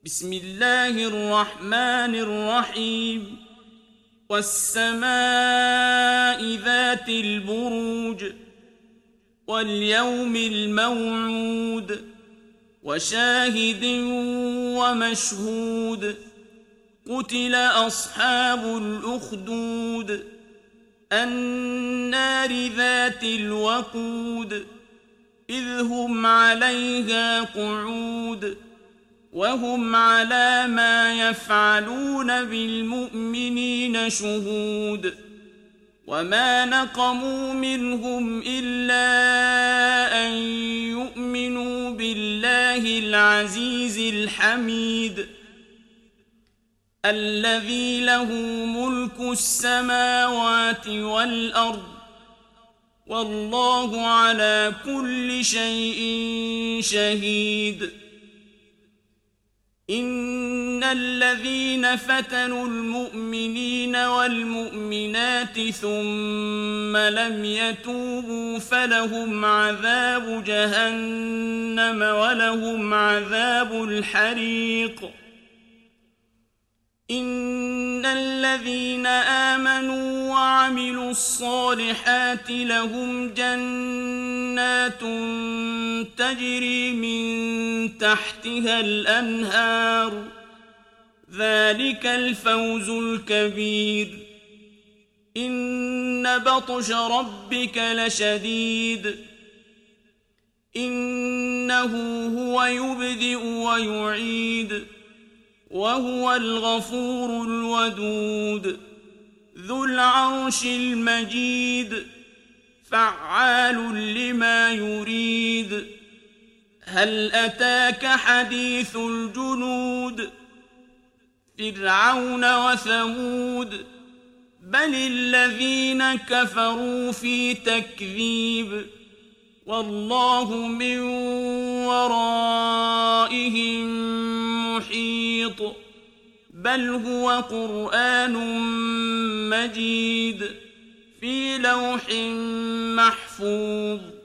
بسم الله الرحمن الرحيم والسماء ذات البروج واليوم الموعود وشاهد ومشهود قتل أصحاب الأخدود النار ذات الوقود إذ هم عليها قعود وهم على ما يفعلون بالمؤمنين شهود وما نقموا منهم إلا أن يؤمنوا بالله العزيز الحميد الذي له ملك السماوات والأرض والله على كل شيء شهيد إن الذين فتنوا المؤمنين والمؤمنات ثم لم يتوبوا فلهم عذاب جهنم ولهم عذاب الحريق إن الذين آمنوا وعملوا الصالحات لهم جنات تجري من تحتها الأنهار ذلك الفوز الكبير إن بطش ربك لشديد إنه هو يبدئ ويعيد وهو الغفور الودود ذو العرش المجيد فعال لما يريد هل أتاك حديث الجنود فرعون وثمود بل الذين كفروا في تكذيب والله من ورائهم محيط بل هو قرآن مجيد في لوح محفوظ